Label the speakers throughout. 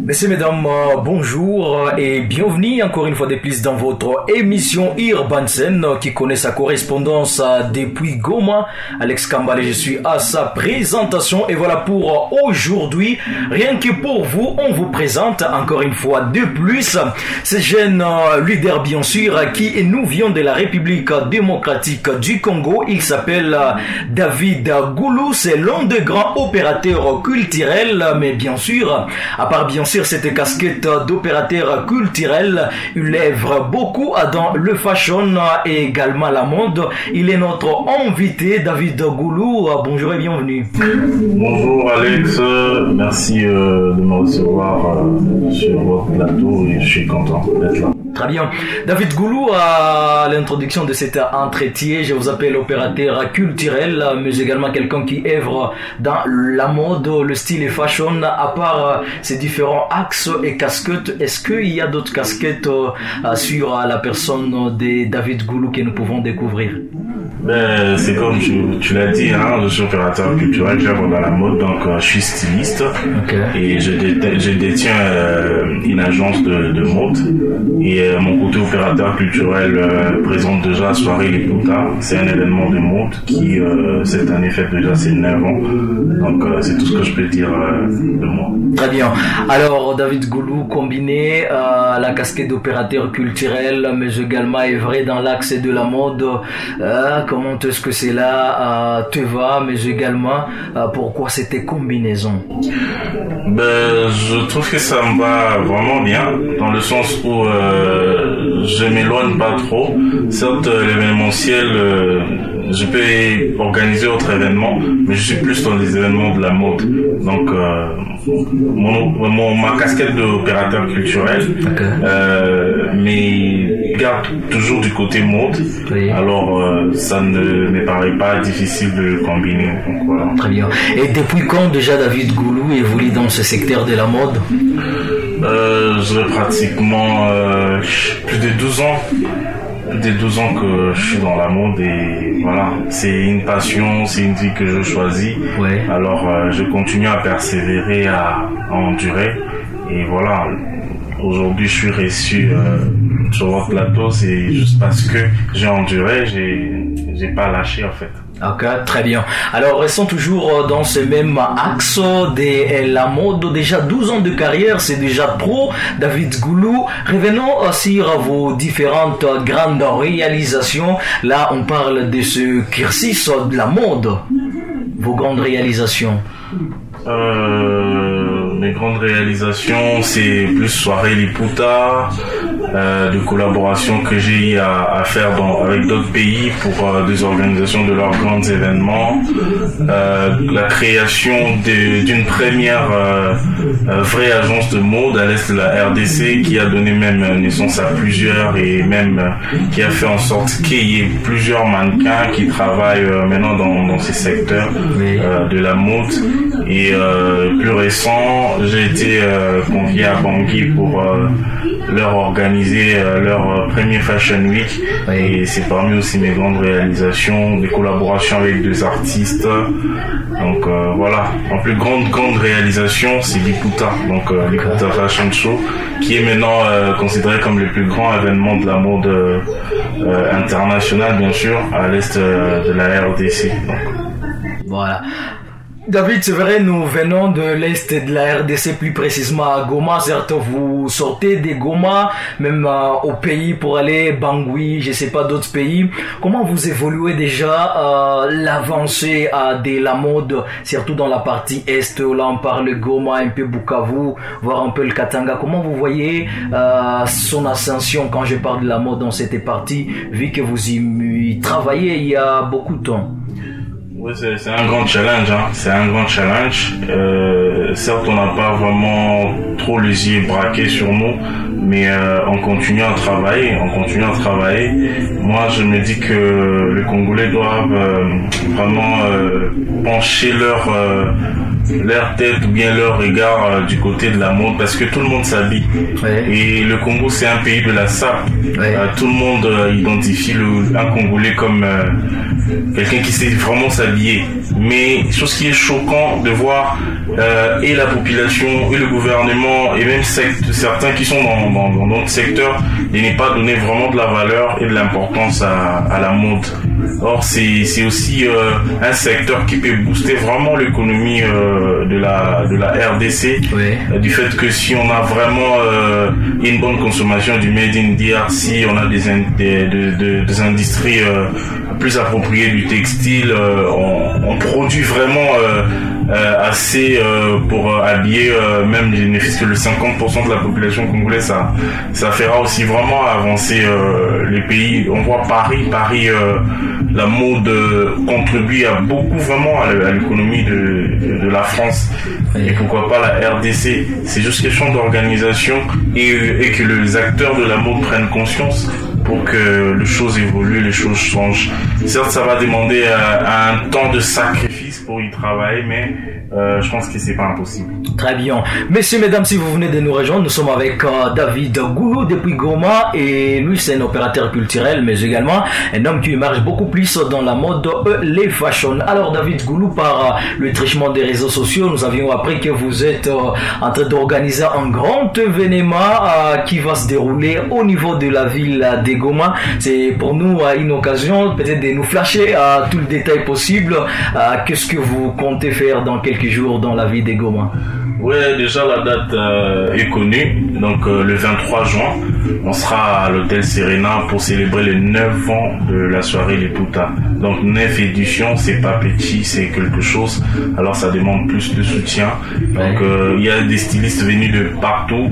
Speaker 1: Messieurs, mesdames, bonjour et bienvenue encore une fois de plus dans votre émission Urban Scène qui connaît sa correspondance depuis Goma. Alex Kambale, je suis à sa présentation et voilà pour aujourd'hui. Rien que pour vous, on vous présente encore une fois de plus ce jeune leader bien sûr qui nous vient de la République démocratique du Congo. Il s'appelle David Goulou, c'est l'un des grands opérateurs culturels, mais bien sûr, à part bien sûr cette casquette d'opérateur culturel, il œuvre beaucoup dans le fashion et également la mode. Il est notre invité, David Goulou. Bonjour et bienvenue.
Speaker 2: Bonjour Alex, merci de me recevoir sur votre plateau et je suis content d'être là.
Speaker 1: Très bien. David Goulou, à l'introduction de cet entretien, je vous appelle opérateur culturel, mais également quelqu'un qui œuvre dans la mode, le style et fashion. À part ces différents axes et casquettes, est-ce qu'il y a d'autres casquettes sur la personne de David Goulou que nous pouvons découvrir?
Speaker 2: Ben, c'est comme tu l'as dit, hein, je suis opérateur culturel, j'œuvre dans la mode, donc je suis styliste. Okay. Et je détiens une agence de mode. Et mon côté opérateur culturel présente déjà Soirée Les Poutas. C'est un événement de mode qui cette année fait déjà ses 9 ans. Donc c'est tout ce que je peux dire de moi.
Speaker 1: Très bien. Alors David Goulou, combiné la casquette d'opérateur culturel, mais également œuvré dans l'axe de la mode. Comment est-ce que cela te va, mais également pourquoi cette combinaison?
Speaker 2: Ben, je trouve que ça me va vraiment bien, dans le sens où je m'éloigne pas trop. Certes, l'événementiel, je peux organiser autre événement, mais je suis plus dans les événements de la mode. Donc, ma casquette d'opérateur culturel, mais garde toujours du côté mode. Oui. Alors, ça ne me paraît pas difficile de combiner. Donc, voilà.
Speaker 1: Très bien. Et depuis quand déjà David Goulou évolue dans ce secteur de la mode?
Speaker 2: Je vais pratiquement plus de 12 ans. Des 12 ans que je suis dans la mode et voilà, c'est une passion, c'est une vie que je choisis. Ouais. Alors je continue à persévérer, à endurer et voilà. Aujourd'hui, je suis reçu sur votre plateau, c'est juste parce que j'ai enduré, j'ai pas lâché en fait.
Speaker 1: Ok, très bien. Alors, restons toujours dans ce même axe de la mode. Déjà 12 ans de carrière, c'est déjà pro. David Goulou, revenons sur vos différentes grandes réalisations. Là, on parle de ce cursus de la mode. Vos grandes réalisations.
Speaker 2: Mes grandes réalisations, c'est plus Soirée Les Poutas, de collaboration que j'ai eu à faire avec d'autres pays pour des organisations de leurs grands événements, la création d'une première vraie agence de mode à l'est de la RDC qui a donné même naissance à plusieurs et même qui a fait en sorte qu'il y ait plusieurs mannequins qui travaillent maintenant dans ces secteurs de la mode. Et plus récent, j'ai été convié à Bangui pour leur organiser leur premier Fashion Week. Et c'est parmi aussi mes grandes réalisations, des collaborations avec deux artistes. Donc voilà, ma plus grande réalisation, c'est Liputa, donc Liputa Fashion Show, qui est maintenant considéré comme le plus grand événement de la mode internationale, bien sûr, à l'est de la RDC. Donc.
Speaker 1: Voilà. David, c'est vrai, nous venons de l'Est de la RDC, plus précisément à Goma. Certes, vous sortez de Goma, même au pays pour aller Bangui, je sais pas, d'autres pays. Comment vous évoluez déjà l'avancée de la mode, surtout dans la partie Est, là on parle Goma, un peu Bukavu, voire un peu le Katanga. Comment vous voyez son ascension quand je parle de la mode dans cette partie, vu que vous y travaillez il y a beaucoup de temps?
Speaker 2: Oui, c'est un grand challenge, hein. C'est un grand challenge. Certes, on n'a pas vraiment trop les yeux braqués sur nous, mais on continue à travailler, Moi, je me dis que les Congolais doivent vraiment pencher leur tête ou bien leur regard du côté de la mode, parce que tout le monde s'habille. Et le Congo, c'est un pays de la sape. Tout le monde identifie un Congolais comme quelqu'un qui sait vraiment s'habiller. Mais chose qui est choquant de voir et la population et le gouvernement et même certains qui sont dans notre secteur de ne pas donner vraiment de la valeur et de l'importance à la mode. Or c'est aussi un secteur qui peut booster vraiment l'économie de la RDC, du fait que si on a vraiment une bonne consommation du made in DRC, on a des industries plus appropriées du textile, on produit vraiment assez pour habiller même ne fût-ce que le 50% de la population congolaise. Ça fera aussi vraiment avancer les pays. On voit Paris, la mode contribue à beaucoup vraiment à l'économie de la France. Et pourquoi pas la RDC. C'est juste question d'organisation et que les acteurs de la mode prennent conscience pour que les choses évoluent, les choses changent. Certes, ça va demander un temps de sacrifice pour y travailler, mais je pense que c'est pas impossible.
Speaker 1: Très bien. Messieurs, mesdames, si vous venez de nous rejoindre, nous sommes avec David Goulou depuis Goma, et lui c'est un opérateur culturel, mais également un homme qui émerge beaucoup plus dans la mode, les fashion. Alors David Goulou, par le trichement des réseaux sociaux, nous avions appris que vous êtes en train d'organiser un grand événement qui va se dérouler au niveau de la ville de Goma. C'est pour nous une occasion peut-être de nous flasher tout le détail possible. Qu'est-ce que vous comptez faire dans quelques jours dans la ville de Goma?
Speaker 2: Ouais, déjà la date est connue, donc le 23 juin, on sera à l'hôtel Serena pour célébrer les 9 ans de la soirée Liputa. Donc 9 éditions, c'est pas petit, c'est quelque chose, alors ça demande plus de soutien. Donc il y a des stylistes venus de partout,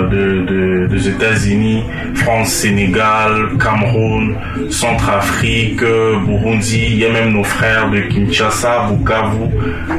Speaker 2: des États-Unis, France, Sénégal, Cameroun, Centrafrique, Burundi, il y a même nos frères de Kinshasa, Bukavu,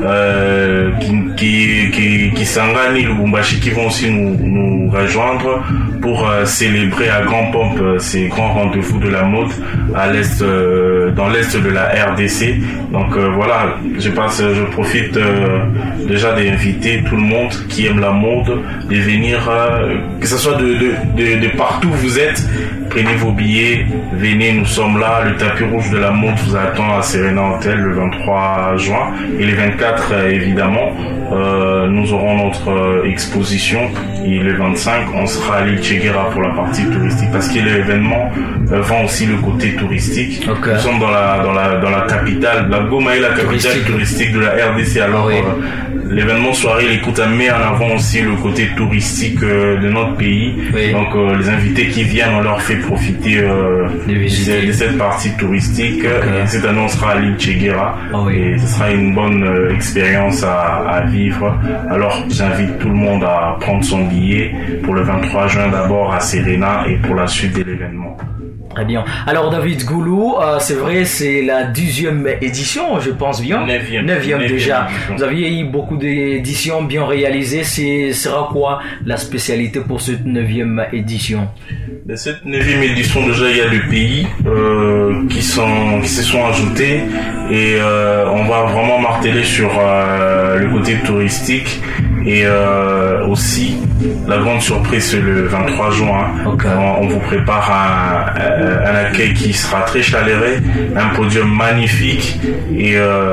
Speaker 2: Kisangani, Lubumbashi qui vont aussi nous rejoindre pour célébrer à grand pompe ces grands rendez-vous de la mode à l'est, dans l'est de la RDC. Donc voilà, je profite déjà d'inviter tout le monde qui aime la mode de venir, que ce soit de partout où vous êtes. Prenez vos billets, venez, nous sommes là. Le tapis rouge de la mode vous attend à Serena Hotel le 23 juin. Et le 24, évidemment, nous aurons notre exposition. Et le 25, on sera à l'île Tchéguera pour la partie touristique. Parce que l'événement vend aussi le côté touristique. Okay. Nous sommes dans la capitale. La Goma est la capitale touristique de la RDC. Alors, l'événement soirée, il écoute à mettre en avant aussi le côté touristique de notre pays. Oui. Donc les invités qui viennent, on leur fait profiter de cette partie touristique. Okay. Et cette année, on sera à l'île Tchéguera. Et ce sera une bonne expérience à vivre. Alors j'invite tout le monde à prendre son billet pour le 23 juin d'abord à Serena et pour la suite de l'événement.
Speaker 1: Très bien. Alors David Goulou, c'est vrai, c'est la 10e édition, je pense bien. 9e déjà. Édition. Vous aviez eu beaucoup d'éditions bien réalisées. Sera quoi la spécialité pour cette 9e édition?
Speaker 2: De cette 9e édition, déjà, il y a des pays qui se sont ajoutés et on va vraiment marteler sur le côté touristique et aussi la grande surprise c'est le 23 juin. Okay. On vous prépare un accueil qui sera très chaleureux, un podium magnifique et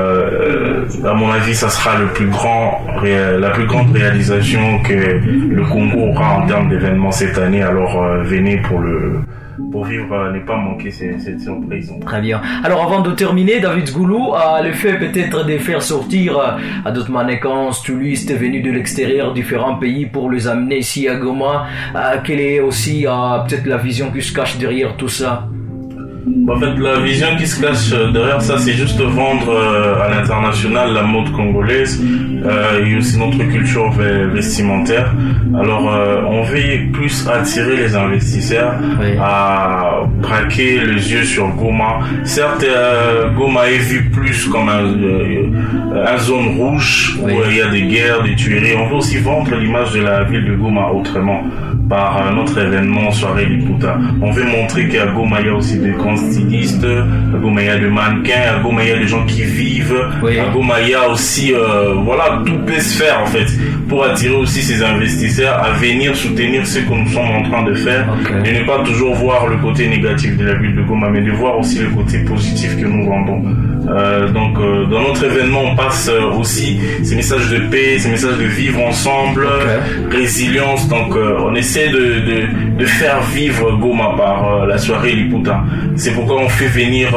Speaker 2: à mon avis ça sera la plus grande réalisation que le Congo aura en termes d'événements cette année. Alors venez pour vivre, ne pas manquer cette surprise.
Speaker 1: Très bien. Alors avant de terminer, David Goulou, le fait peut-être de faire sortir à d'autres mannequins, stylistes venus de l'extérieur, différents pays pour les amener ici à Goma, quelle est aussi peut-être la vision qui se cache derrière tout ça?
Speaker 2: En fait, la vision qui se cache derrière ça, c'est juste vendre à l'international la mode congolaise et aussi notre culture vestimentaire. Alors, on veut plus attirer les investisseurs à braquer les yeux sur Goma. Certes, Goma est vu plus comme un zone rouge où il y a des guerres, des tueries. On veut aussi vendre l'image de la ville de Goma autrement par notre événement Soirée Liputa. On veut montrer qu'à Goma, il y a aussi des grands grands stylistes, à Goma il y a des mannequins, à Goma il y a des gens qui vivent, à Goma il y a aussi, voilà, tout peut se faire en fait, pour attirer aussi ces investisseurs à venir soutenir ce que nous sommes en train de faire, et ne pas toujours voir le côté négatif de la ville de Goma, mais de voir aussi le côté positif que nous vendons. Donc dans notre événement on passe aussi ces messages de paix, ces messages de vivre ensemble, résilience, donc on essaie de faire vivre Goma par la soirée Liputa. C'est pourquoi on fait venir,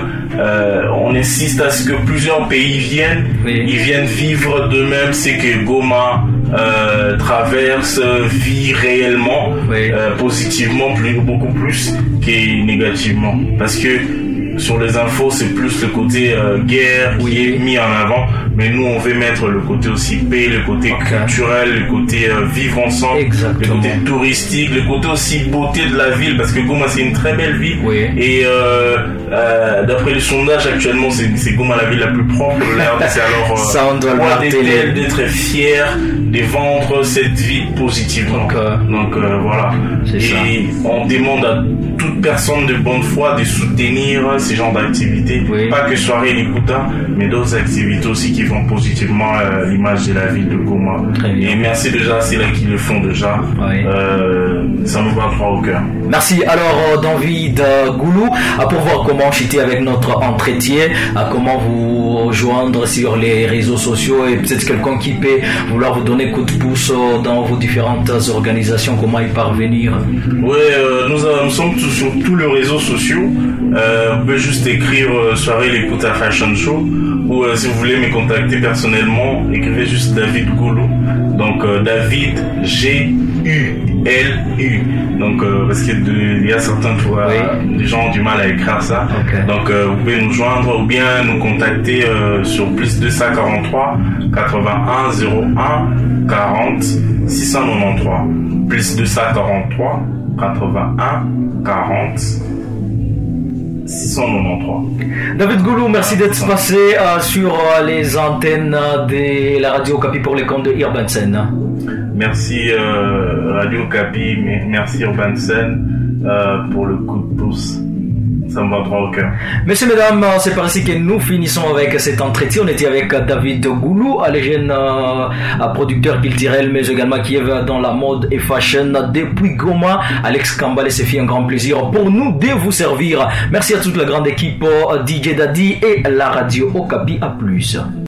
Speaker 2: on insiste à ce que plusieurs pays viennent, ils viennent vivre d'eux-mêmes ce que Goma traverse, vit réellement, positivement, beaucoup plus que négativement, parce que sur les infos, c'est plus le côté guerre qui est mis en avant, mais nous on veut mettre le côté aussi paix, le côté culturel, le côté vivre ensemble, le côté touristique, le côté aussi beauté de la ville, parce que Goma c'est une très belle ville, et d'après les sondages actuellement c'est Goma la ville la plus propre de l'RDC, alors
Speaker 1: ça on doit le
Speaker 2: d'être fier de vendre cette ville positivement. Donc voilà, et on demande à toute personne de bonne foi de soutenir ces genres d'activités, pas que soirée Liputa, mais d'autres activités aussi qui vont positivement l'image de la ville de Goma. Et merci déjà à ceux-là qui le font déjà, ça nous va droit au cœur.
Speaker 1: Merci. Alors David Goulou, pour voir comment chuter avec notre entretien, comment vous rejoindre sur les réseaux sociaux, et peut-être quelqu'un qui peut vouloir vous donner coup de pouce dans vos différentes organisations, comment y parvenir?
Speaker 2: Nous sommes sur tous les réseaux sociaux. Vous pouvez juste écrire soirée Liputa Fashion Show, ou si vous voulez me contacter personnellement, écrivez juste David Goulou, donc David G-U-L-U, donc parce qu'il y a certains des gens ont du mal à écrire ça, donc vous pouvez nous joindre ou bien nous contacter sur plus 243 81 01 40 693, plus 243 81 40 693.
Speaker 1: David Goulou, merci d'être passé sur les antennes de la Radio Okapi pour les comptes de Urban Scene.
Speaker 2: Merci Radio Okapi, merci Urban Scene pour le coup de pouce. Ça me va droit au cœur.
Speaker 1: Messieurs, mesdames, c'est par ici que nous finissons avec cet entretien. On était avec David Goulou, les jeunes producteur culturel, mais également qui est dans la mode et fashion depuis Goma. Alex Kambale, c'est fait un grand plaisir pour nous de vous servir. Merci à toute la grande équipe DJ Daddy et la radio Okapi. À plus.